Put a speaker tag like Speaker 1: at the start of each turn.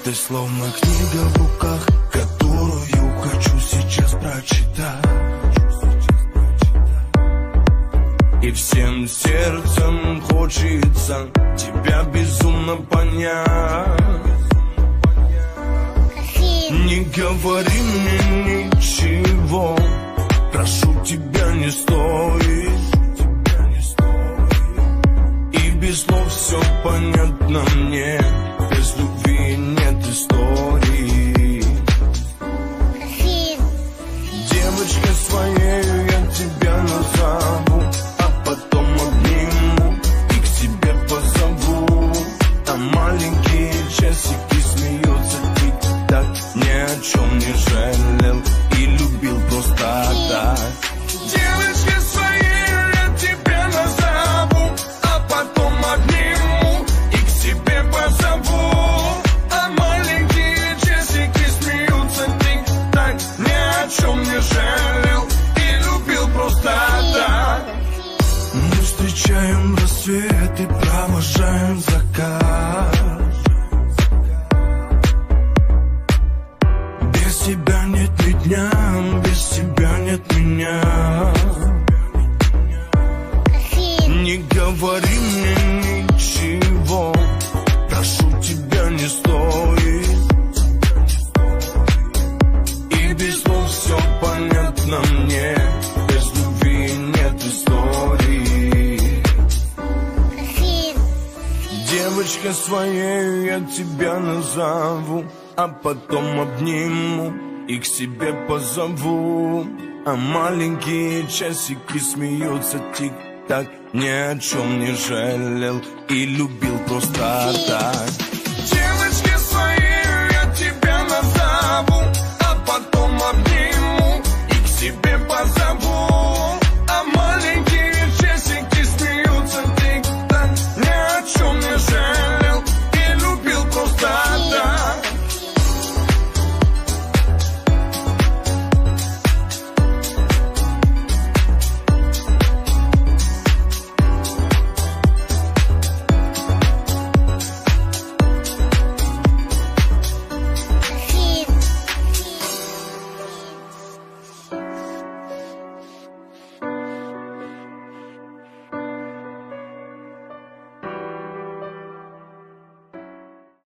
Speaker 1: Ты словно книга в руках, которую хочу сейчас прочитать. И всем сердцем хочется тебя безумно понять. Не говори мне ничего, прошу тебя, не стоит. И без слов все понятно мне, без любви нет истории. Девочкой своей я тебя назову, а потом обниму и к себе позову. А маленькие часики смеются тик-так, ни о чем не жалел и любил просто так. Девочкой своей я тебя назову, а потом обниму и к себе позову. А маленькие часики смеются тик-так, ни о чем не жалел и любил просто так. Мы встречаем рассвет и провожаем закат. Без тебя нет ни дня, без тебя нет меня. Не говори мне ничего, прошу тебя, не стоит. И без слов все понятно мне, без любви нет истории. Девочкой своей я тебя назову, а потом обниму и к себе позову. А маленькие часики смеются тик-так, ни о чем не жалел и любил просто